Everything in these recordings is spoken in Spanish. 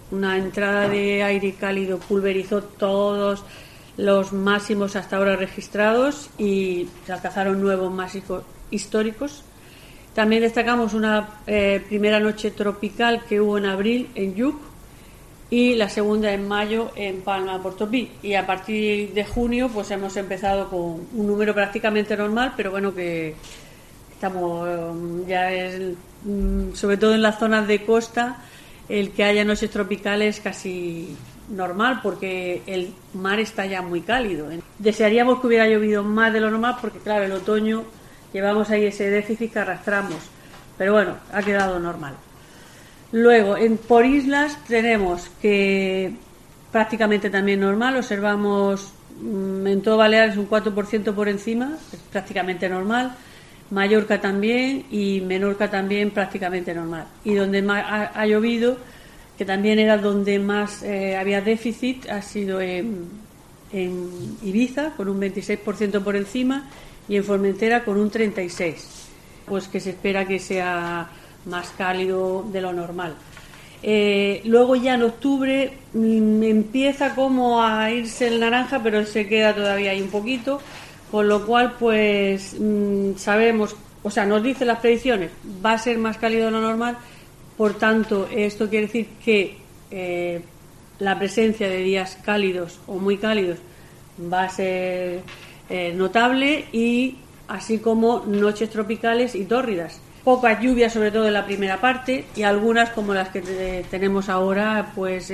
Una entrada de aire cálido pulverizó todos los máximos hasta ahora registrados y se alcanzaron nuevos máximos históricos. También destacamos una primera noche tropical que hubo en abril en Yuc y la segunda en mayo en Palma de Portopí. Y a partir de junio pues hemos empezado con un número prácticamente normal, pero bueno, que estamos ya es, sobre todo en las zonas de costa, el que haya noches tropicales casi normal, porque el mar está ya muy cálido. Desearíamos que hubiera llovido más de lo normal, porque claro, el otoño llevamos ahí ese déficit que arrastramos, pero bueno, ha quedado normal. Luego, por islas tenemos que prácticamente también normal, observamos en todo Baleares un 4% por encima, es prácticamente normal, Mallorca también y Menorca también prácticamente normal. Y donde más ha llovido, que también era donde más había déficit, ha sido en Ibiza con un 26% por encima y en Formentera con un 36%, pues que se espera que sea más cálido de lo normal. Luego ya en octubre empieza como a irse el naranja, pero se queda todavía ahí un poquito, con lo cual pues sabemos, o sea, nos dicen las predicciones, va a ser más cálido de lo normal, por tanto esto quiere decir que la presencia de días cálidos o muy cálidos va a ser notable, y así como noches tropicales y tórridas. Pocas lluvias, sobre todo en la primera parte, y algunas como las que tenemos ahora, pues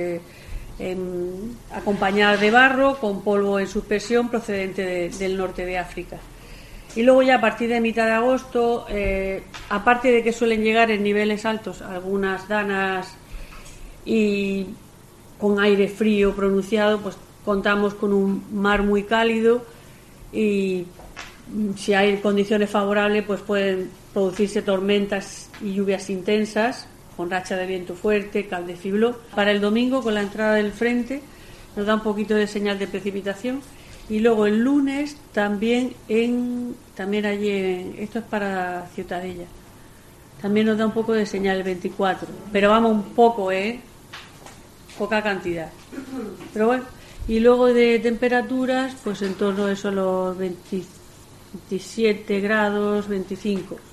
acompañadas de barro con polvo en suspensión procedente del norte de África. Y luego ya a partir de mitad de agosto, aparte de que suelen llegar en niveles altos algunas danas y con aire frío pronunciado, pues contamos con un mar muy cálido, y si hay condiciones favorables pues pueden producirse tormentas y lluvias intensas con racha de viento fuerte, caldefibló. Para el domingo, con la entrada del frente, nos da un poquito de señal de precipitación, y luego el lunes también allí esto es para Ciutadella, también nos da un poco de señal el 24, pero vamos un poco, poca cantidad, pero bueno. Y luego de temperaturas, pues en torno a eso los 27 grados, 25.